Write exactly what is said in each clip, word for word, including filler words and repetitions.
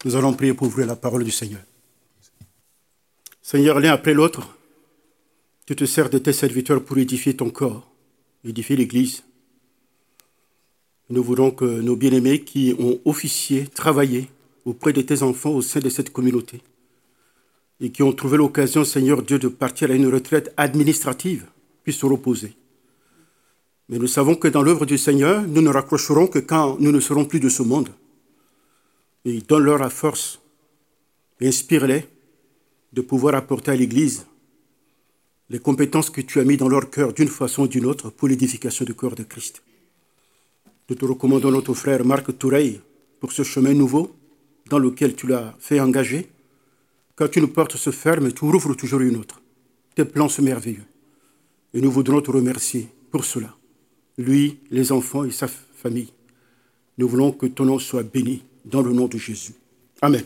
Nous allons prier pour ouvrir la parole du Seigneur. Seigneur, l'un après l'autre, tu te sers de tes serviteurs pour édifier ton corps, édifier l'Église. Nous voulons que nos bien-aimés qui ont officié, travaillé auprès de tes enfants au sein de cette communauté et qui ont trouvé l'occasion, Seigneur Dieu, de partir à une retraite administrative, puissent se reposer. Mais nous savons que dans l'œuvre du Seigneur, nous ne raccrocherons que quand nous ne serons plus de ce monde. Et donne-leur la force, et inspire-les de pouvoir apporter à l'Église les compétences que tu as mises dans leur cœur d'une façon ou d'une autre pour l'édification du corps de Christ. Nous te recommandons notre frère Marc Toureille pour ce chemin nouveau dans lequel tu l'as fait engager. Quand une porte se ferme, tu rouvres toujours une autre. Tes plans sont merveilleux. Et nous voudrons te remercier pour cela. Lui, les enfants et sa famille. Nous voulons que ton nom soit béni dans le nom de Jésus. Amen.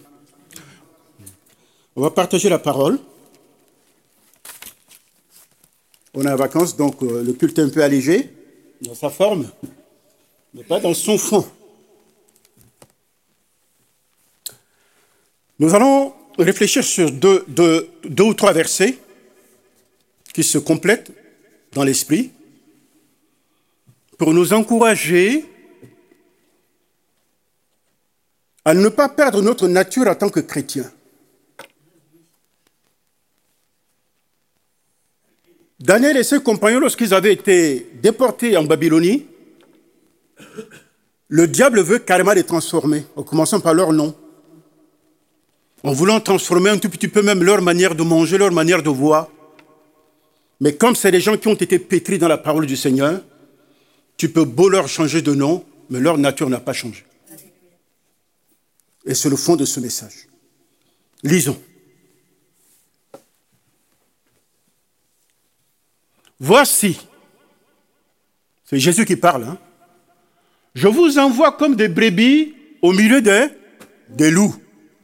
On va partager la parole. On est en vacances, donc euh, le culte est un peu allégé dans sa forme, mais pas dans son fond. Nous allons réfléchir sur deux, deux, deux ou trois versets qui se complètent dans l'esprit pour nous encourager à ne pas perdre notre nature en tant que chrétiens. Daniel et ses compagnons, lorsqu'ils avaient été déportés en Babylonie, le diable veut carrément les transformer, en commençant par leur nom. En voulant transformer un tout petit peu même leur manière de manger, leur manière de voir. Mais comme c'est des gens qui ont été pétris dans la parole du Seigneur, tu peux beau leur changer de nom, mais leur nature n'a pas changé. Et c'est le fond de ce message. Lisons. Voici, c'est Jésus qui parle, hein. Je vous envoie comme des brebis au milieu des, des loups.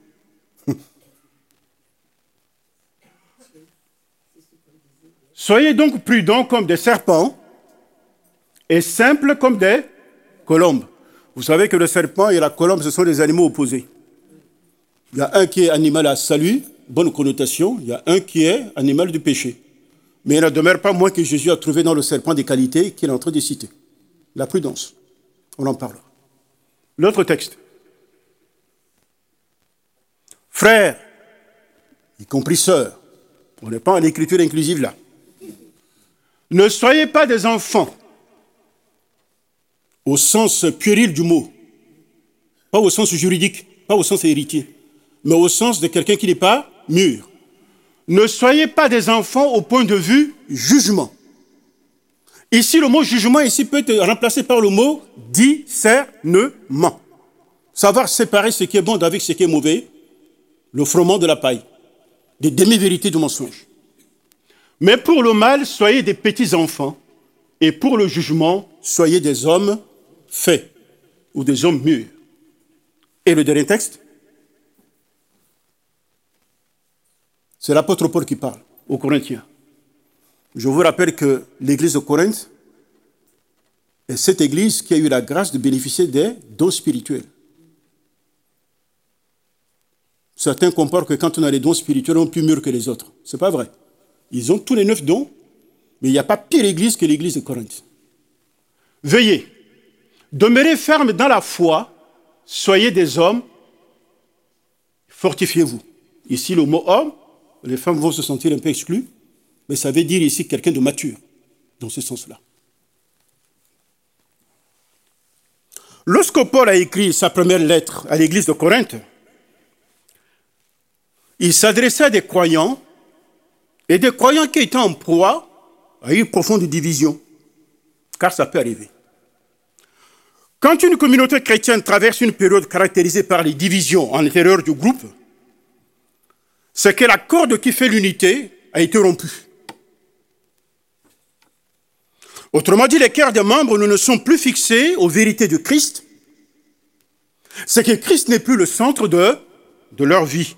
Soyez donc prudents comme des serpents et simples comme des colombes. Vous savez que le serpent et la colombe, ce sont des animaux opposés. Il y a un qui est animal à salut, bonne connotation, il y a un qui est animal du péché. Mais il ne demeure pas moins que Jésus a trouvé dans le serpent des qualités qu'il est en train de citer. La prudence, on en parlera. L'autre texte. Frères, y compris sœurs, on n'est pas en écriture inclusive là. Ne soyez pas des enfants, au sens puéril du mot, pas au sens juridique, pas au sens héritier, mais au sens de quelqu'un qui n'est pas mûr. Ne soyez pas des enfants au point de vue jugement. Ici, le mot jugement ici peut être remplacé par le mot discernement. Savoir séparer ce qui est bon d'avec ce qui est mauvais, le froment de la paille, des demi-vérités du mensonge. Mais pour le mal, soyez des petits enfants, et pour le jugement, soyez des hommes faits, ou des hommes mûrs. Et le dernier texte, c'est l'apôtre Paul qui parle aux Corinthiens. Je vous rappelle que l'église de Corinthe est cette église qui a eu la grâce de bénéficier des dons spirituels. Certains comparent que quand on a les dons spirituels, on est plus mûrs que les autres. Ce n'est pas vrai. Ils ont tous les neuf dons, mais il n'y a pas pire église que l'église de Corinthe. Veillez, demeurez fermes dans la foi, soyez des hommes, fortifiez-vous. Ici, le mot homme, les femmes vont se sentir un peu exclues, mais ça veut dire ici quelqu'un de mature, dans ce sens-là. Lorsque Paul a écrit sa première lettre à l'église de Corinthe, il s'adressait à des croyants, et des croyants qui étaient en proie à une profonde division, car ça peut arriver. Quand une communauté chrétienne traverse une période caractérisée par les divisions à l'intérieur du groupe, c'est que la corde qui fait l'unité a été rompue. Autrement dit, les cœurs des membres ne sont plus fixés aux vérités de Christ. C'est que Christ n'est plus le centre de, de leur vie.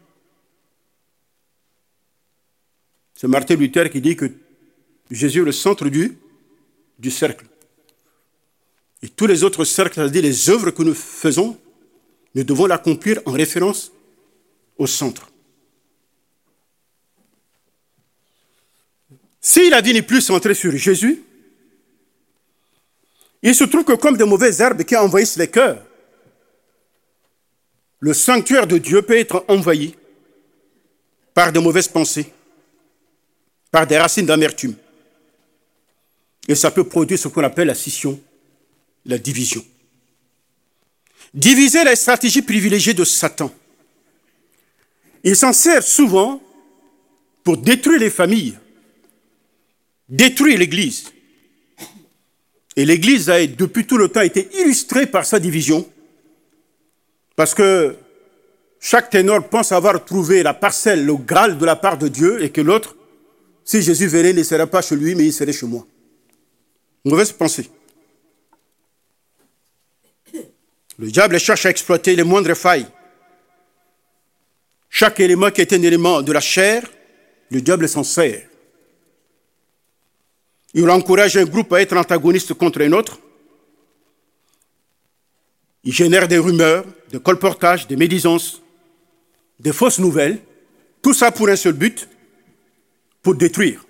C'est Martin Luther qui dit que Jésus est le centre du, du cercle. Et tous les autres cercles, c'est-à-dire les œuvres que nous faisons, Nous devons l'accomplir en référence au centre. Si la vie n'est plus centrée sur Jésus, il se trouve que comme de mauvaises herbes qui envahissent les cœurs, le sanctuaire de Dieu peut être envahi par de mauvaises pensées, par des racines d'amertume. Et ça peut produire ce qu'on appelle la scission, la division. Diviser la stratégie privilégiée de Satan. Il s'en sert souvent pour détruire les familles, détruire l'Église. Et l'Église a depuis tout le temps été illustrée par sa division, parce que chaque ténor pense avoir trouvé la parcelle, le Graal de la part de Dieu, et que l'autre, si Jésus venait, il ne serait pas chez lui, mais il serait chez moi. Mauvaise pensée. Le diable cherche à exploiter les moindres failles. Chaque élément qui est un élément de la chair, le diable s'en sert. Il encourage un groupe à être antagoniste contre un autre. Il génère des rumeurs, des colportages, des médisances, des fausses nouvelles. Tout ça pour un seul but, pour détruire.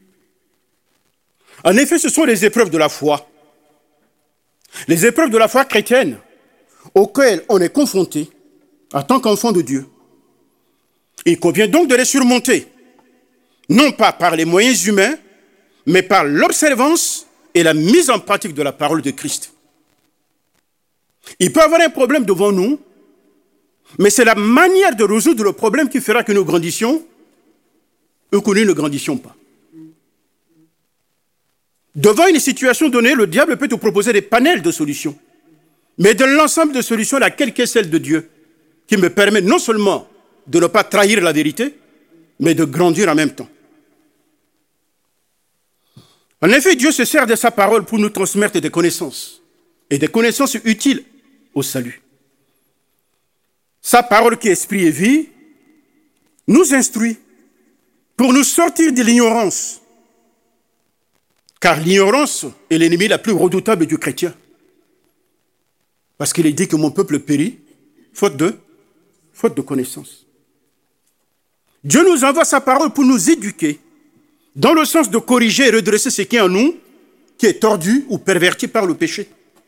En effet, ce sont les épreuves de la foi. Les épreuves de la foi chrétienne auxquelles on est confronté en tant qu'enfant de Dieu. Il convient donc de les surmonter, non pas par les moyens humains, mais par l'observance et la mise en pratique de la parole de Christ. Il peut y avoir un problème devant nous, mais c'est la manière de résoudre le problème qui fera que nous grandissions ou que nous ne grandissions pas. Devant une situation donnée, le diable peut te proposer des panels de solutions. Mais de l'ensemble de solutions, laquelle est celle de Dieu, qui me permet non seulement de ne pas trahir la vérité, mais de grandir en même temps. En effet, Dieu se sert de sa parole pour nous transmettre des connaissances, et des connaissances utiles au salut. Sa parole qui est esprit et vie nous instruit pour nous sortir de l'ignorance, car l'ignorance est l'ennemi la plus redoutable du chrétien. Parce qu'il est dit que mon peuple périt, faute de, faute de connaissance. Dieu nous envoie sa parole pour nous éduquer, dans le sens de corriger et redresser ce qui est en nous, qui est tordu ou perverti par le péché.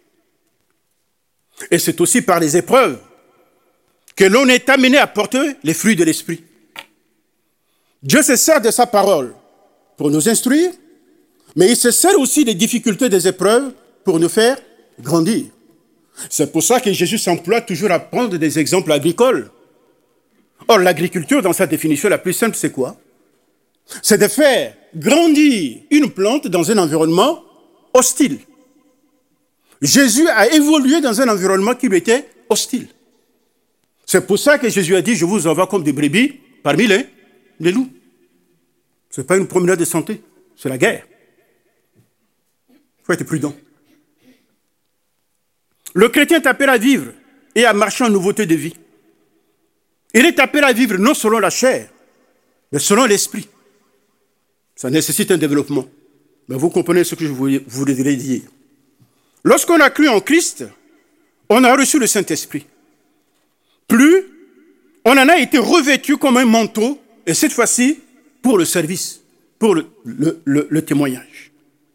Et c'est aussi par les épreuves que l'on est amené à porter les fruits de l'esprit. Dieu se sert de sa parole pour nous instruire, mais il se sert aussi des difficultés des épreuves pour nous faire grandir. C'est pour ça que Jésus s'emploie toujours à prendre des exemples agricoles. Or, l'agriculture, dans sa définition la plus simple, c'est quoi? C'est de faire grandir une plante dans un environnement hostile. Jésus a évolué dans un environnement qui lui était hostile. C'est pour ça que Jésus a dit, je vous envoie comme des brebis parmi les, les loups. Ce n'est pas une promenade de santé, c'est la guerre. Il faut être prudent. Le chrétien est appelé à vivre et à marcher en nouveauté de vie. Il est appelé à vivre non selon la chair, mais selon l'esprit. Ça nécessite un développement. Mais vous comprenez ce que je voulais dire. Lorsqu'on a cru en Christ, on a reçu le Saint-Esprit. Plus, on en a été revêtu comme un manteau, et cette fois-ci, pour le service, pour le, le, le, le témoignage.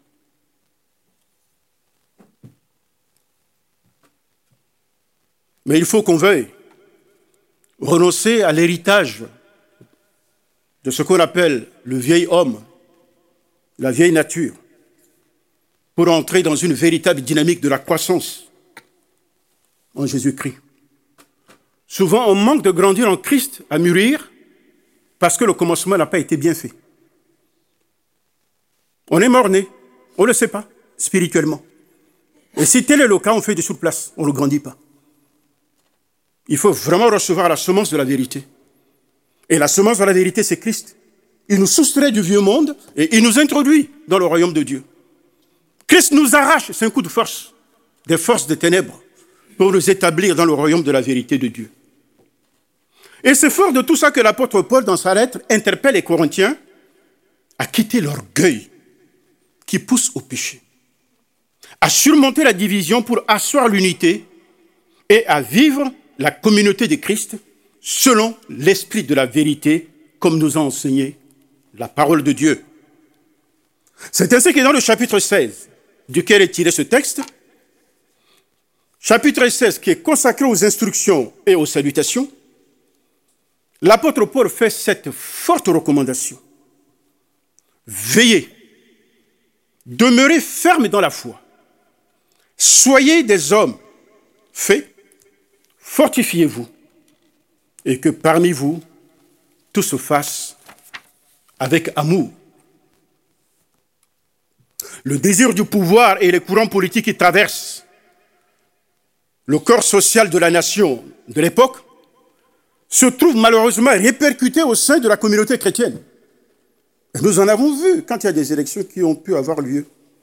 Mais il faut qu'on veuille renoncer à l'héritage de ce qu'on appelle le vieil homme, la vieille nature, pour entrer dans une véritable dynamique de la croissance en Jésus-Christ. Souvent, on manque de grandir en Christ, à mûrir, parce que le commencement n'a pas été bien fait. On est mort-né, on ne le sait pas, spirituellement. Et si tel est le cas, on fait des sous-places, on ne grandit pas. Il faut vraiment recevoir la semence de la vérité. Et la semence de la vérité, c'est Christ. Il nous soustrait du vieux monde et il nous introduit dans le royaume de Dieu. Christ nous arrache, c'est un coup de force, des forces des ténèbres, pour nous établir dans le royaume de la vérité de Dieu. Et c'est fort de tout ça que l'apôtre Paul, dans sa lettre, interpelle les Corinthiens à quitter l'orgueil qui pousse au péché, à surmonter la division pour asseoir l'unité et à vivre la communauté de Christ selon l'esprit de la vérité, comme nous a enseigné la parole de Dieu. C'est ainsi que dans le chapitre seize, duquel est tiré ce texte, chapitre seize qui est consacré aux instructions et aux salutations, l'apôtre Paul fait cette forte recommandation. Veillez, demeurez fermes dans la foi, soyez des hommes faits, fortifiez-vous, et que parmi vous, tout se fasse avec amour. Le désir du pouvoir et les courants politiques qui traversent le corps social de la nation de l'époque se trouvent malheureusement répercutés au sein de la communauté chrétienne. Et nous en avons vu quand il y a des élections qui ont pu avoir lieu.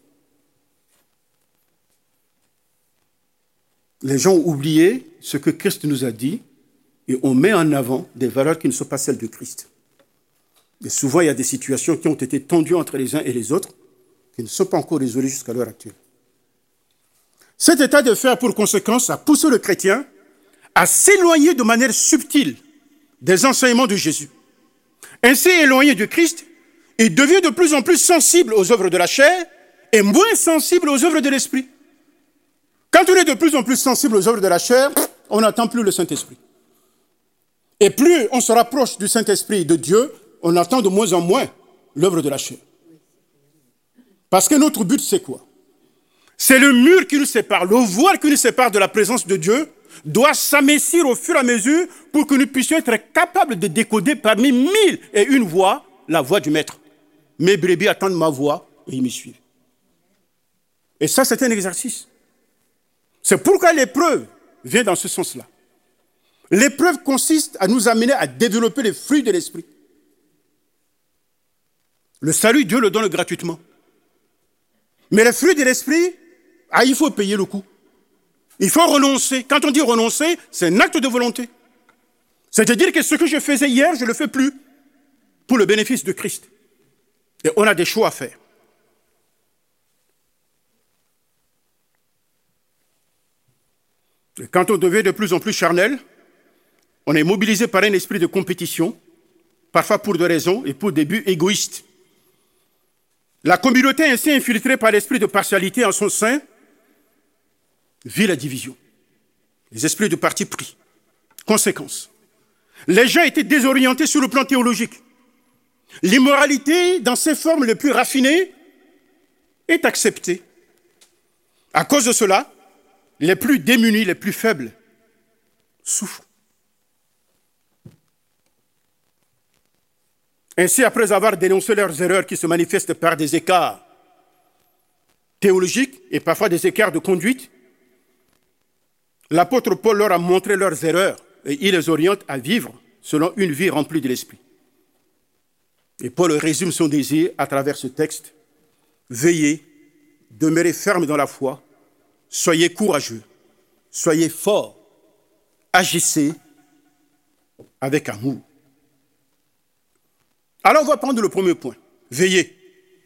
Les gens ont oublié ce que Christ nous a dit et on met en avant des valeurs qui ne sont pas celles de Christ. Et souvent, il y a des situations qui ont été tendues entre les uns et les autres qui ne sont pas encore résolues jusqu'à l'heure actuelle. Cet état de fait a pour conséquence à pousser le chrétien à s'éloigner de manière subtile des enseignements de Jésus. Ainsi éloigné de Christ, il devient de plus en plus sensible aux œuvres de la chair et moins sensible aux œuvres de l'esprit. Quand on est de plus en plus sensible aux œuvres de la chair, on n'entend plus le Saint-Esprit. Et plus on se rapproche du Saint-Esprit et de Dieu, on entend de moins en moins l'œuvre de la chair. Parce que notre but, c'est quoi? C'est le mur qui nous sépare, le voile qui nous sépare de la présence de Dieu doit s'amincir au fur et à mesure pour que nous puissions être capables de décoder parmi mille et une voix la voix du Maître. Mes brebis attendent ma voix et ils me suivent. Et ça, c'est un exercice. C'est pourquoi l'épreuve vient dans ce sens-là. L'épreuve consiste à nous amener à développer les fruits de l'esprit. Le salut, Dieu le donne gratuitement. Mais les fruits de l'esprit, ah, il faut payer le coût. Il faut renoncer. Quand on dit renoncer, c'est un acte de volonté. C'est-à-dire que ce que je faisais hier, je ne le fais plus pour le bénéfice de Christ. Et on a des choix à faire. Et quand on devient de plus en plus charnel, on est mobilisé par un esprit de compétition, parfois pour des raisons et pour des buts égoïstes. La communauté ainsi infiltrée par l'esprit de partialité en son sein vit la division. Les esprits de parti pris. Conséquence. Les gens étaient désorientés sur le plan théologique. L'immoralité, dans ses formes les plus raffinées, est acceptée. À cause de cela, les plus démunis, les plus faibles, souffrent. Ainsi, après avoir dénoncé leurs erreurs qui se manifestent par des écarts théologiques et parfois des écarts de conduite, l'apôtre Paul leur a montré leurs erreurs et il les oriente à vivre selon une vie remplie de l'esprit. Et Paul résume son désir à travers ce texte. Veillez, demeurez fermes dans la foi, soyez courageux, soyez forts, agissez avec amour. Alors on va prendre le premier point, veillez.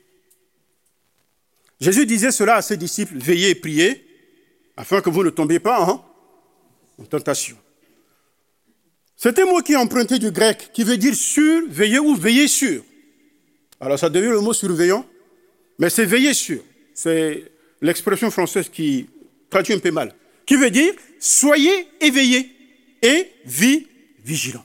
Jésus disait cela à ses disciples, veillez et priez, afin que vous ne tombiez pas en, en tentation. C'est un mot qui est emprunté du grec, qui veut dire sur, veiller ou veiller sur. Alors ça devient le mot surveillant, mais c'est veiller sur. C'est l'expression française qui traduit un peu mal, qui veut dire soyez éveillés et vie vigilant.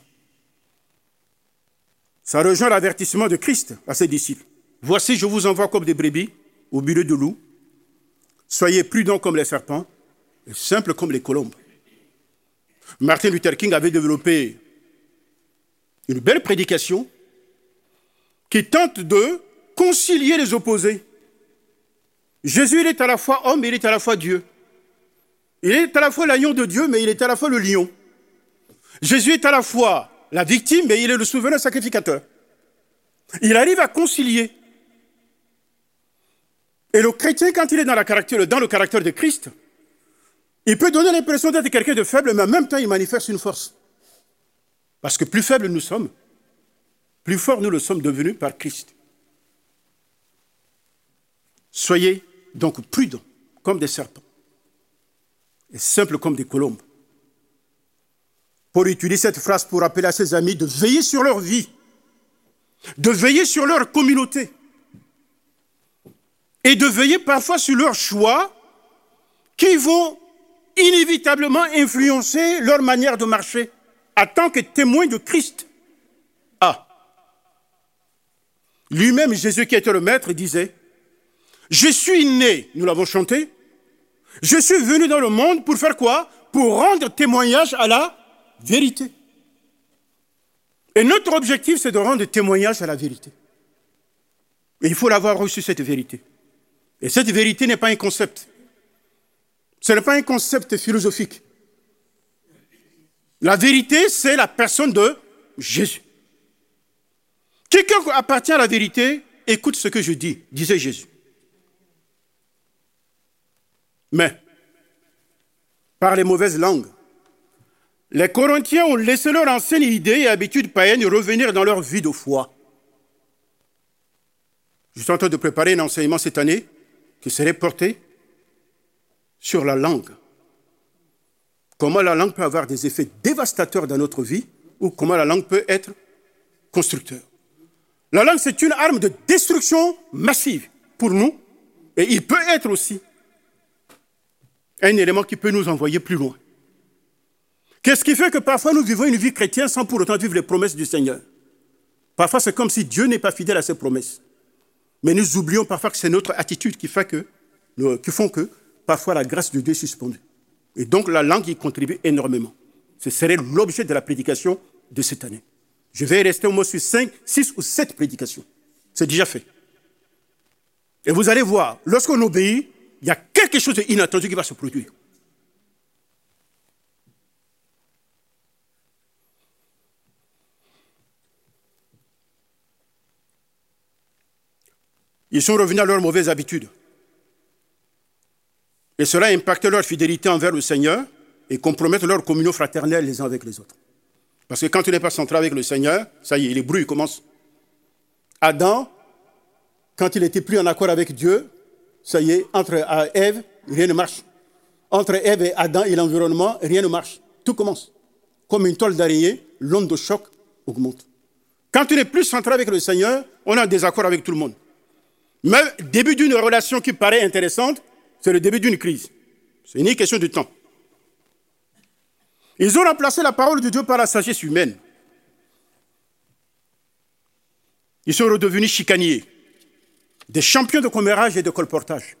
Ça rejoint l'avertissement de Christ à ses disciples. Voici, je vous envoie comme des brebis au milieu de loups. Soyez prudents comme les serpents et simples comme les colombes. Martin Luther King avait développé une belle prédication qui tente de concilier les opposés. Jésus, il est à la fois homme et il est à la fois Dieu. Il est à la fois l'agneau de Dieu, mais il est à la fois le lion. Jésus est à la fois la victime, mais il est le souverain sacrificateur. Il arrive à concilier. Et le chrétien, quand il est dans, la caractère, dans le caractère de Christ, il peut donner l'impression d'être quelqu'un de faible, mais en même temps, il manifeste une force. Parce que plus faibles nous sommes, plus forts nous le sommes devenus par Christ. Soyez donc prudents comme des serpents et simples comme des colombes. Paul utilise cette phrase pour rappeler à ses amis de veiller sur leur vie, de veiller sur leur communauté et de veiller parfois sur leurs choix qui vont inévitablement influencer leur manière de marcher en tant que témoins de Christ. Ah, lui-même, Jésus qui était le maître, disait « Je suis né, nous l'avons chanté, je suis venu dans le monde pour faire quoi? Pour rendre témoignage à la vérité. » Et notre objectif, c'est de rendre témoignage à la vérité. Et il faut l'avoir reçu, cette vérité. Et cette vérité n'est pas un concept. Ce n'est pas un concept philosophique. La vérité, c'est la personne de Jésus. Quelqu'un qui appartient à la vérité, écoute ce que je dis, disait Jésus. Mais, par les mauvaises langues, les Corinthiens ont laissé leur ancienne idée et habitude païenne revenir dans leur vie de foi. Je suis en train de préparer un enseignement cette année qui serait porté sur la langue. Comment la langue peut avoir des effets dévastateurs dans notre vie ou comment la langue peut être constructeur. La langue, c'est une arme de destruction massive pour nous et il peut être aussi un élément qui peut nous envoyer plus loin. Qu'est-ce qui fait que parfois nous vivons une vie chrétienne sans pour autant vivre les promesses du Seigneur? Parfois, c'est comme si Dieu n'est pas fidèle à ses promesses. Mais nous oublions parfois que c'est notre attitude qui fait que, qui font que parfois la grâce de Dieu est suspendue. Et donc la langue y contribue énormément. Ce serait l'objet de la prédication de cette année. Je vais rester au moins sur cinq, six ou sept prédications. C'est déjà fait. Et vous allez voir, lorsqu'on obéit, il y a quelque chose d'inattendu qui va se produire. Ils sont revenus à leurs mauvaises habitudes. Et cela impacte leur fidélité envers le Seigneur et compromet leur communion fraternelle les uns avec les autres. Parce que quand tu n'es pas centré avec le Seigneur, ça y est, les bruits commencent. Adam, quand il n'était plus en accord avec Dieu, ça y est, entre Ève, rien ne marche. Entre Ève et Adam et l'environnement, rien ne marche. Tout commence. Comme une toile d'araignée, l'onde de choc augmente. Quand tu n'es plus centré avec le Seigneur, on a un désaccord avec tout le monde. Même début d'une relation qui paraît intéressante, c'est le début d'une crise. C'est une question de temps. Ils ont remplacé la parole de Dieu par la sagesse humaine. Ils sont redevenus chicaniers, des champions de commérage et de colportage.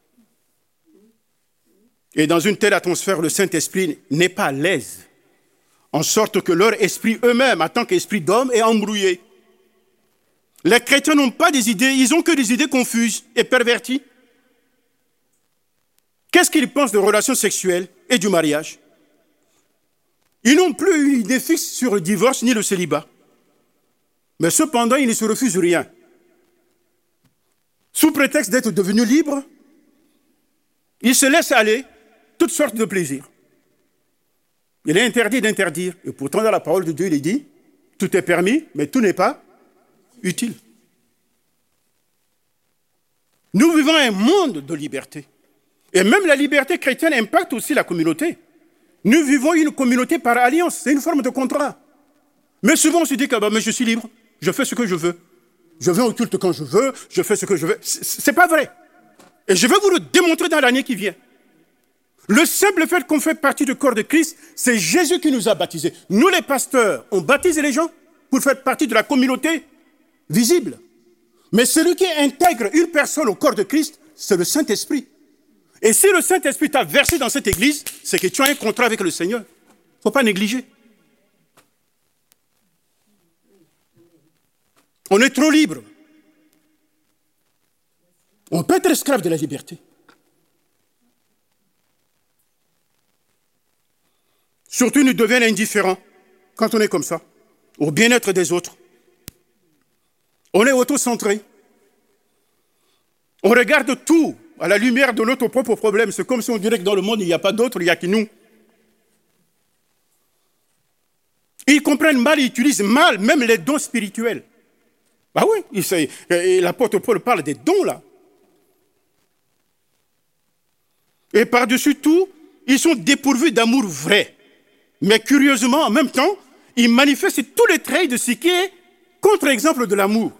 Et dans une telle atmosphère, le Saint-Esprit n'est pas à l'aise, en sorte que leur esprit eux-mêmes, en tant qu'esprit d'homme, est embrouillé. Les chrétiens n'ont pas des idées, ils n'ont que des idées confuses et perverties. Qu'est-ce qu'ils pensent de relations sexuelles et du mariage? Ils n'ont plus une idée fixe sur le divorce ni le célibat. Mais cependant, ils ne se refusent rien. Sous prétexte d'être devenus libres, ils se laissent aller toutes sortes de plaisirs. Il est interdit d'interdire. Et pourtant, dans la parole de Dieu, il est dit, tout est permis, mais tout n'est pas utile. Nous vivons un monde de liberté. Et même la liberté chrétienne impacte aussi la communauté. Nous vivons une communauté par alliance, c'est une forme de contrat. Mais souvent on se dit que bah, mais je suis libre, je fais ce que je veux. Je vais au culte quand je veux, je fais ce que je veux. Ce n'est pas vrai. Et je vais vous le démontrer dans l'année qui vient. Le simple fait qu'on fait partie du corps de Christ, c'est Jésus qui nous a baptisés. Nous les pasteurs, on baptise les gens pour faire partie de la communauté visible. Mais celui qui intègre une personne au corps de Christ, c'est le Saint-Esprit. Et si le Saint-Esprit t'a versé dans cette église, c'est que tu as un contrat avec le Seigneur. Il ne faut pas négliger. On est trop libre. On peut être esclave de la liberté. Surtout, nous devenons indifférents quand on est comme ça, au bien-être des autres. On est auto-centré. On regarde tout à la lumière de notre propre problème. C'est comme si on dirait que dans le monde, il n'y a pas d'autre, il n'y a que nous. Ils comprennent mal, ils utilisent mal même les dons spirituels. Bah oui, l'apôtre Paul parle des dons là. Et par-dessus tout, ils sont dépourvus d'amour vrai. Mais curieusement, en même temps, il manifeste tous les traits de ce qui est contre-exemple de l'amour.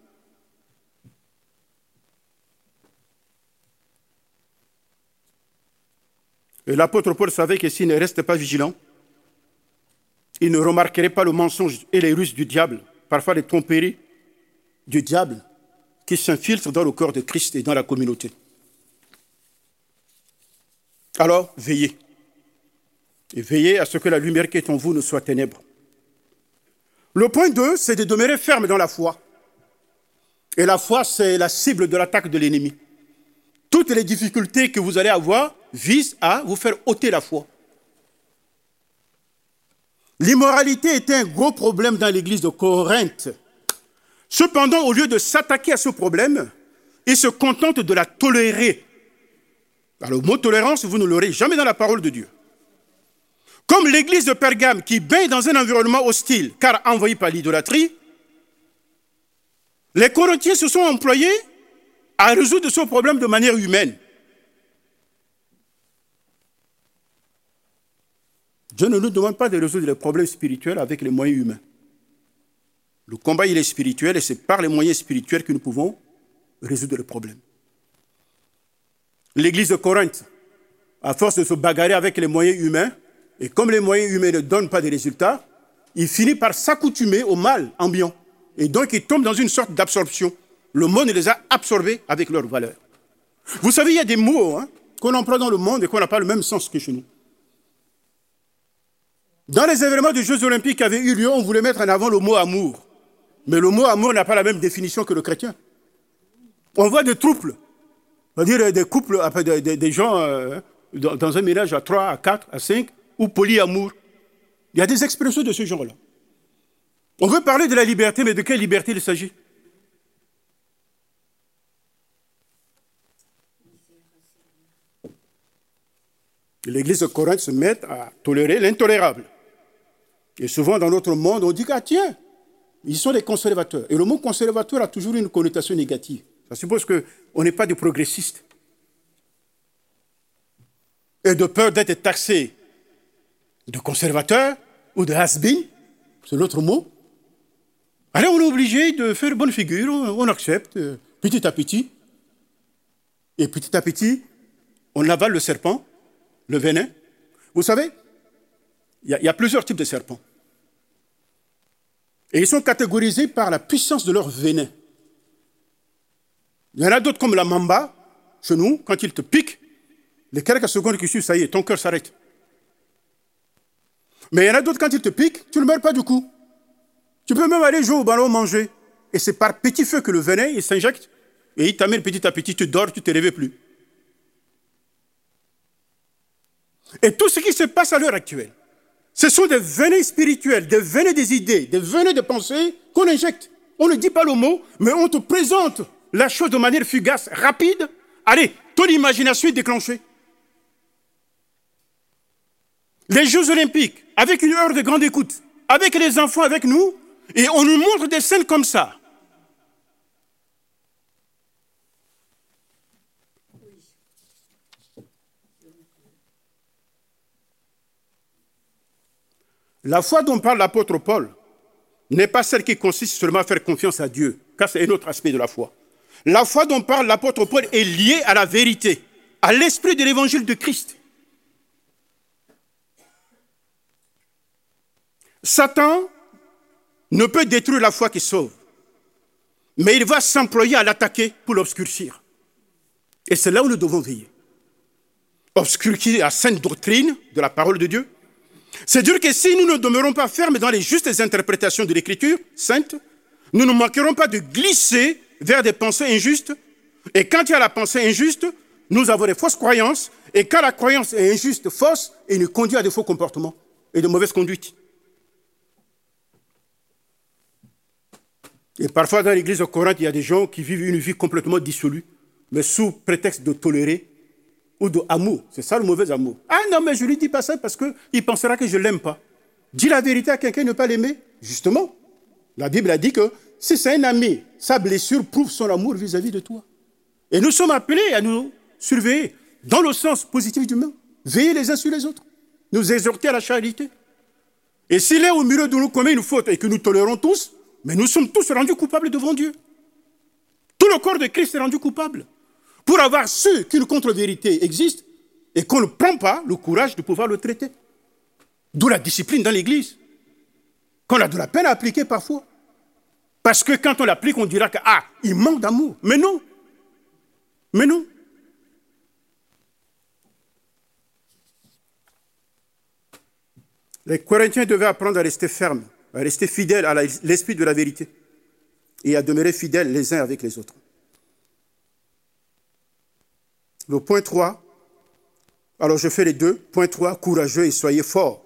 Et l'apôtre Paul savait que s'il ne reste pas vigilant, il ne remarquerait pas le mensonge et les ruses du diable, parfois les tromperies du diable qui s'infiltrent dans le corps de Christ et dans la communauté. Alors, veillez. Et veillez à ce que la lumière qui est en vous ne soit ténèbres. Le point deux, c'est de demeurer ferme dans la foi. Et la foi, c'est la cible de l'attaque de l'ennemi. Toutes les difficultés que vous allez avoir visent à vous faire ôter la foi. L'immoralité était un gros problème dans l'église de Corinthe. Cependant, au lieu de s'attaquer à ce problème, ils se contentent de la tolérer. Alors, le mot tolérance, vous ne l'aurez jamais dans la parole de Dieu. Comme l'église de Pergame qui baigne dans un environnement hostile, car envahi par l'idolâtrie, les Corinthiens se sont employés à résoudre ce problème de manière humaine. Dieu ne nous demande pas de résoudre les problèmes spirituels avec les moyens humains. Le combat, il est spirituel et c'est par les moyens spirituels que nous pouvons résoudre les problèmes. L'église de Corinthe, à force de se bagarrer avec les moyens humains, et comme les moyens humains ne donnent pas de résultats, il finit par s'accoutumer au mal ambiant. Et donc, il tombe dans une sorte d'absorption. Le monde les a absorbés avec leurs valeurs. Vous savez, il y a des mots hein, qu'on emploie dans le monde et qu'on n'a pas le même sens que chez nous. Dans les événements des Jeux Olympiques qui avaient eu lieu, on voulait mettre en avant le mot amour. Mais le mot amour n'a pas la même définition que le chrétien. On voit des troupes, c'est-à-dire des couples, des, des, des gens euh, dans un ménage à trois, à quatre, à cinq, ou polyamour. Il y a des expressions de ce genre-là. On veut parler de la liberté, mais de quelle liberté il s'agit? L'église de Corinthe se met à tolérer l'intolérable. Et souvent dans notre monde, on dit, ah tiens, ils sont des conservateurs. Et le mot conservateur a toujours une connotation négative. Ça suppose qu'on n'est pas des progressistes. Et de peur d'être taxé de conservateur ou de has-been, c'est l'autre mot. Alors on est obligé de faire bonne figure, on accepte petit à petit. Et petit à petit, on avale le serpent, le venin. Vous savez, il y, y a plusieurs types de serpents. Et ils sont catégorisés par la puissance de leur venin. Il y en a d'autres comme la mamba, chez nous, quand il te pique, les quelques secondes qui suivent, ça y est, ton cœur s'arrête. Mais il y en a d'autres, quand il te pique, tu ne meurs pas du coup. Tu peux même aller jouer au ballon, manger. Et c'est par petit feu que le venin, il s'injecte, et il t'amène petit à petit, tu dors, tu ne te réveilles plus. Et tout ce qui se passe à l'heure actuelle, ce sont des venins spirituels, des venins des idées, des venins de pensées qu'on injecte. On ne dit pas le mot, mais on te présente la chose de manière fugace, rapide. Allez, ton imagination est déclenchée. Les Jeux Olympiques, avec une heure de grande écoute, avec les enfants avec nous, et on nous montre des scènes comme ça. La foi dont parle l'apôtre Paul n'est pas celle qui consiste seulement à faire confiance à Dieu, car c'est un autre aspect de la foi. La foi dont parle l'apôtre Paul est liée à la vérité, à l'esprit de l'évangile de Christ. Satan ne peut détruire la foi qui sauve, mais il va s'employer à l'attaquer pour l'obscurcir. Et c'est là où nous devons veiller. Obscurcir la sainte doctrine de la parole de Dieu. C'est dire que si nous ne demeurons pas fermes dans les justes interprétations de l'Écriture sainte, nous ne manquerons pas de glisser vers des pensées injustes. Et quand il y a la pensée injuste, nous avons des fausses croyances. Et quand la croyance est injuste, fausse, elle nous conduit à de faux comportements et de mauvaises conduites. Et parfois dans l'église de Corinthe, il y a des gens qui vivent une vie complètement dissolue, mais sous prétexte de tolérer ou d'amour. C'est ça le mauvais amour. Ah non, mais je ne lui dis pas ça parce qu'il pensera que je ne l'aime pas. Dis la vérité à quelqu'un, ne pas l'aimer. Justement, la Bible a dit que si c'est un ami, sa blessure prouve son amour vis-à-vis de toi. Et nous sommes appelés à nous surveiller dans le sens positif du mot. Veiller les uns sur les autres. Nous exhorter à la charité. Et s'il est au milieu de nous commet une faute et que nous tolérons tous, mais nous sommes tous rendus coupables devant Dieu. Tout le corps de Christ est rendu coupable. Pour avoir su qu'une contre-vérité existe et qu'on ne prend pas le courage de pouvoir le traiter. D'où la discipline dans l'Église. Qu'on a de la peine à appliquer parfois. Parce que quand on l'applique, on dira que ah, il manque d'amour. Mais non. Mais non. Les Corinthiens devaient apprendre à rester fermes, à rester fidèles à l'esprit de la vérité et à demeurer fidèles les uns avec les autres. Le point trois, alors je fais les deux. Point trois, courageux et soyez forts.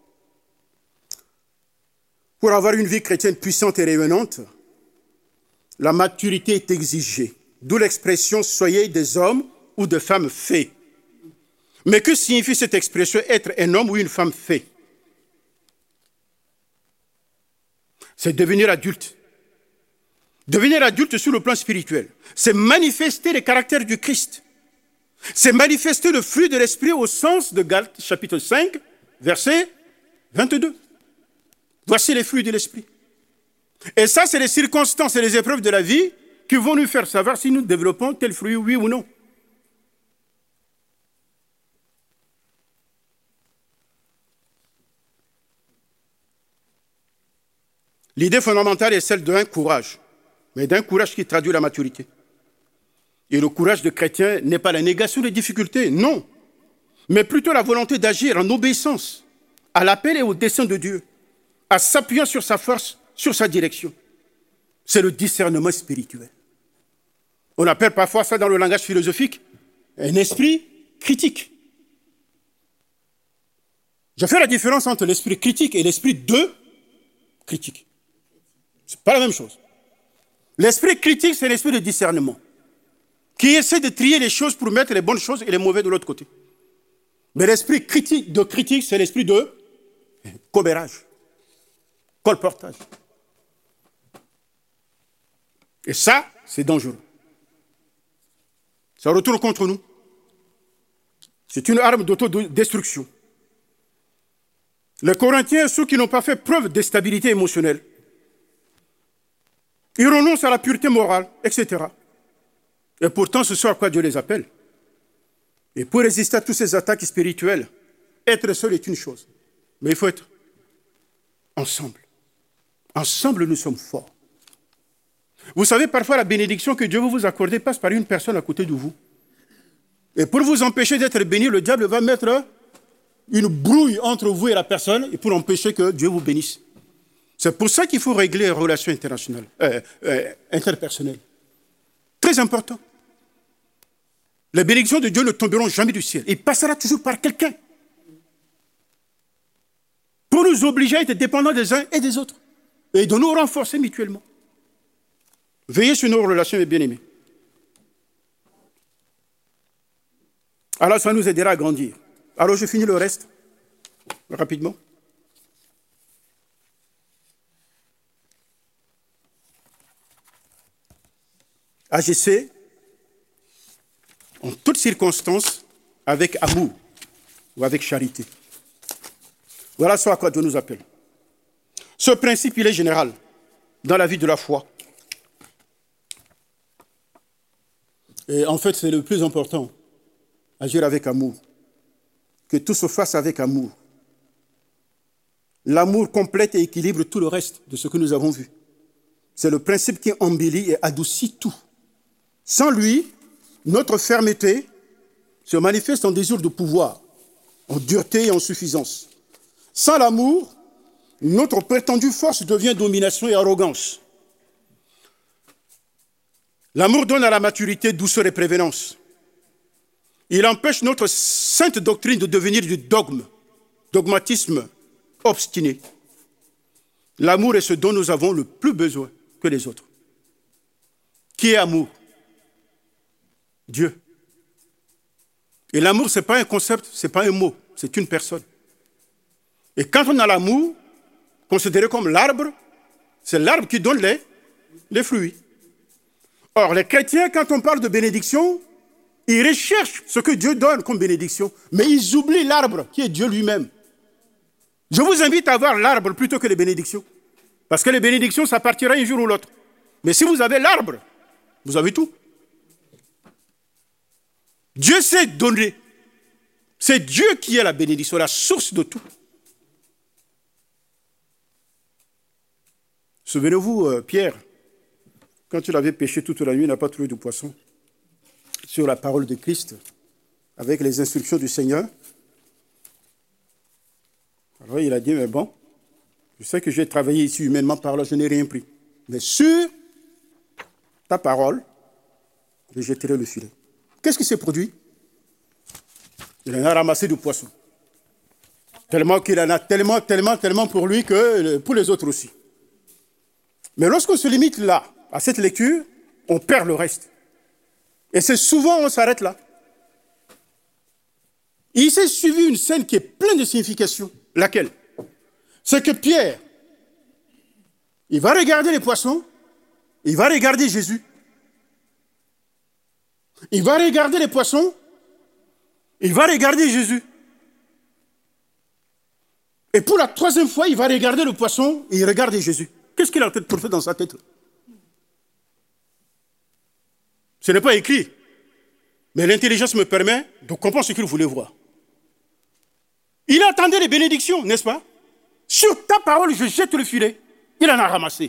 Pour avoir une vie chrétienne puissante et rayonnante, la maturité est exigée. D'où l'expression « soyez des hommes ou des femmes faits ». Mais que signifie cette expression « être un homme ou une femme fait » ? C'est devenir adulte. Devenir adulte sur le plan spirituel. C'est manifester les caractères du Christ. C'est manifester le fruit de l'esprit au sens de Galates chapitre cinq, verset vingt-deux. Voici les fruits de l'esprit. Et ça, c'est les circonstances et les épreuves de la vie qui vont nous faire savoir si nous développons tel fruit, oui ou non. L'idée fondamentale est celle d'un courage, mais d'un courage qui traduit la maturité. Et le courage de chrétien n'est pas la négation des difficultés, non, mais plutôt la volonté d'agir en obéissance à l'appel et au dessein de Dieu, en s'appuyant sur sa force, sur sa direction. C'est le discernement spirituel. On appelle parfois ça dans le langage philosophique un esprit critique. Je fais la différence entre l'esprit critique et l'esprit de critique. Ce n'est pas la même chose. L'esprit critique, c'est l'esprit de discernement, qui essaie de trier les choses pour mettre les bonnes choses et les mauvaises de l'autre côté. Mais l'esprit critique, de critique, c'est l'esprit de commérage, colportage. Et ça, c'est dangereux. Ça retourne contre nous. C'est une arme d'autodestruction. Les Corinthiens, ceux qui n'ont pas fait preuve de stabilité émotionnelle, ils renoncent à la pureté morale, et cetera. Et pourtant, ce soit à quoi Dieu les appelle. Et pour résister à toutes ces attaques spirituelles, être seul est une chose. Mais il faut être ensemble. Ensemble, nous sommes forts. Vous savez, parfois, la bénédiction que Dieu veut vous accorder passe par une personne à côté de vous. Et pour vous empêcher d'être béni, le diable va mettre une brouille entre vous et la personne et pour empêcher que Dieu vous bénisse. C'est pour ça qu'il faut régler les relations internationales, euh, euh, interpersonnelles. Très important. Les bénédictions de Dieu ne tomberont jamais du ciel. Il passera toujours par quelqu'un. Pour nous obliger à être dépendants des uns et des autres. Et de nous renforcer mutuellement. Veillez sur nos relations, mes bien-aimés. Alors ça nous aidera à grandir. Alors je finis le reste, rapidement. Agissez en toutes circonstances avec amour ou avec charité. Voilà ce à quoi Dieu nous appelle. Ce principe, il est général dans la vie de la foi. Et en fait, c'est le plus important, agir avec amour. Que tout se fasse avec amour. L'amour complète et équilibre tout le reste de ce que nous avons vu. C'est le principe qui embellit et adoucit tout. Sans lui, notre fermeté se manifeste en désir de pouvoir, en dureté et en suffisance. Sans l'amour, notre prétendue force devient domination et arrogance. L'amour donne à la maturité douceur et prévenance. Il empêche notre sainte doctrine de devenir du dogme, dogmatisme obstiné. L'amour est ce dont nous avons le plus besoin que les autres. Qui est amour ? Dieu. Et l'amour, ce n'est pas un concept, ce n'est pas un mot, c'est une personne. Et quand on a l'amour, considéré comme l'arbre, c'est l'arbre qui donne les, les fruits. Or, les chrétiens, quand on parle de bénédiction, ils recherchent ce que Dieu donne comme bénédiction, mais ils oublient l'arbre qui est Dieu lui-même. Je vous invite à voir l'arbre plutôt que les bénédictions. Parce que les bénédictions, ça partira un jour ou l'autre. Mais si vous avez l'arbre, vous avez tout. Dieu sait donner. C'est Dieu qui est la bénédiction, la source de tout. Souvenez-vous, euh, Pierre, quand il avait pêché toute la nuit, il n'a pas trouvé de poisson. Sur la parole de Christ, avec les instructions du Seigneur. Alors il a dit, mais bon, je sais que j'ai travaillé ici humainement parlant, je n'ai rien pris. Mais sur ta parole, je jetterai le filet. Qu'est-ce qui s'est produit? Il en a ramassé du poisson. Tellement qu'il en a tellement, tellement, tellement pour lui que pour les autres aussi. Mais lorsqu'on se limite là, à cette lecture, on perd le reste. Et c'est souvent on s'arrête là. Il s'est suivi une scène qui est pleine de signification. Laquelle? C'est que Pierre, il va regarder les poissons, il va regarder Jésus. Il va regarder les poissons, il va regarder Jésus. Et pour la troisième fois, il va regarder le poisson et il regarde Jésus. Qu'est-ce qu'il a en train de faire dans sa tête? Ce n'est pas écrit. Mais l'intelligence me permet de comprendre ce qu'il voulait voir. Il attendait les bénédictions, n'est-ce pas? Sur ta parole, je jette le filet. Il en a ramassé.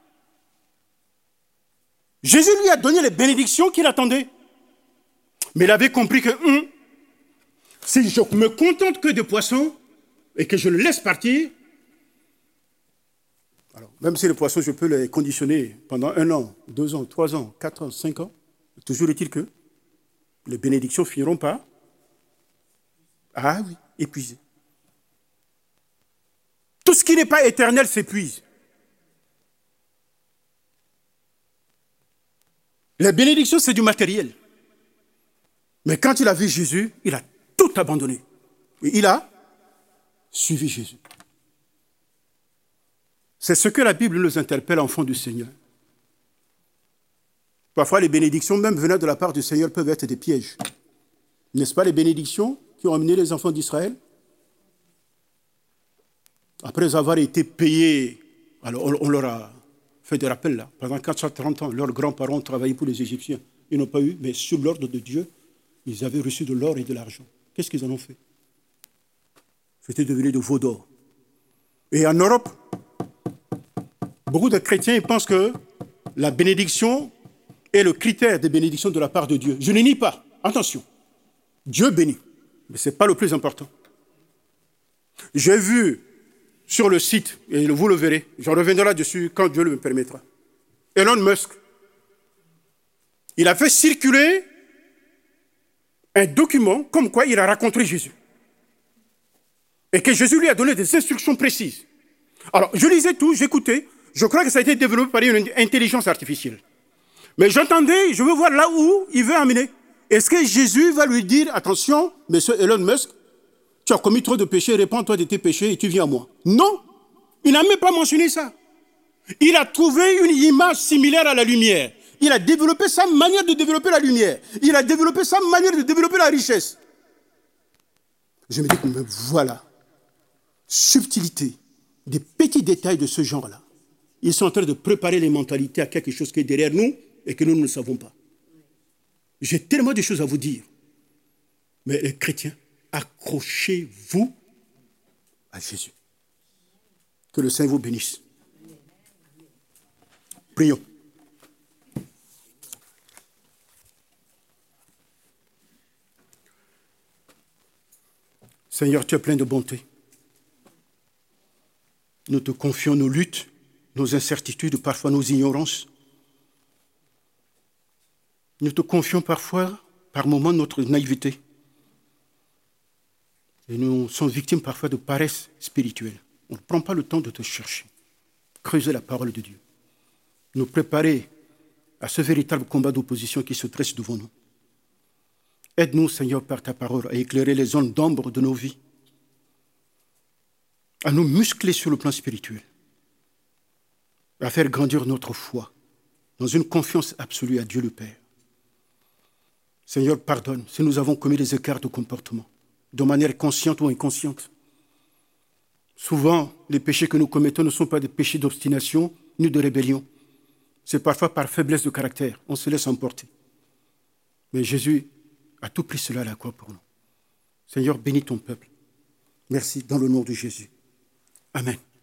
Jésus lui a donné les bénédictions qu'il attendait. Mais il avait compris que hum, si je me contente que de poissons et que je le laisse partir, alors même si les poissons, je peux les conditionner pendant un an, deux ans, trois ans, quatre ans, cinq ans, toujours est-il que les bénédictions finiront par, ah oui, épuisées. Tout ce qui n'est pas éternel s'épuise. Les bénédictions, c'est du matériel. Mais quand il a vu Jésus, il a tout abandonné. Et il a suivi Jésus. C'est ce que la Bible nous interpelle, enfants du Seigneur. Parfois, les bénédictions, même venant de la part du Seigneur, peuvent être des pièges. N'est-ce pas les bénédictions qui ont amené les enfants d'Israël? Après avoir été payés, alors on, on leur a fait des rappels là. Pendant quatre cent trente ans, leurs grands-parents travaillaient pour les Égyptiens. Ils n'ont pas eu, mais sur l'ordre de Dieu, ils avaient reçu de l'or et de l'argent. Qu'est-ce qu'ils en ont fait? C'était devenu de veau d'or. Et en Europe, beaucoup de chrétiens ils pensent que la bénédiction est le critère de bénédiction de la part de Dieu. Je ne nie pas. Attention. Dieu bénit. Mais ce n'est pas le plus important. J'ai vu sur le site, et vous le verrez, j'en reviendrai là-dessus quand Dieu le me permettra, Elon Musk, il a fait circuler un document comme quoi il a rencontré Jésus. Et que Jésus lui a donné des instructions précises. Alors, je lisais tout, j'écoutais, je crois que ça a été développé par une intelligence artificielle. Mais j'entendais, je veux voir là où il veut amener. Est-ce que Jésus va lui dire, attention, monsieur Elon Musk, tu as commis trop de péchés, répands-toi de tes péchés et tu viens à moi. Non, il n'a même pas mentionné ça. Il a trouvé une image similaire à la lumière. Il a développé sa manière de développer la lumière. Il a développé sa manière de développer la richesse. Je me dis que mais voilà, subtilité, des petits détails de ce genre-là. Ils sont en train de préparer les mentalités à quelque chose qui est derrière nous et que nous ne savons pas. J'ai tellement de choses à vous dire. Mais les chrétiens, accrochez-vous à Jésus. Que le Saint vous bénisse. Prions. Seigneur, tu es plein de bonté. Nous te confions nos luttes, nos incertitudes, parfois nos ignorances. Nous te confions parfois, par moments, notre naïveté. Et nous sommes victimes parfois de paresse spirituelle. On ne prend pas le temps de te chercher. Creuser la parole de Dieu. Nous préparer à ce véritable combat d'opposition qui se dresse devant nous. Aide-nous, Seigneur, par ta parole, à éclairer les zones d'ombre de nos vies. À nous muscler sur le plan spirituel. À faire grandir notre foi dans une confiance absolue à Dieu le Père. Seigneur, pardonne si nous avons commis des écarts de comportement, de manière consciente ou inconsciente. Souvent, les péchés que nous commettons ne sont pas des péchés d'obstination ni de rébellion. C'est parfois par faiblesse de caractère. On se laisse emporter. Mais Jésus a tout pris cela à la croix pour nous. Seigneur, bénis ton peuple. Merci dans le nom de Jésus. Amen.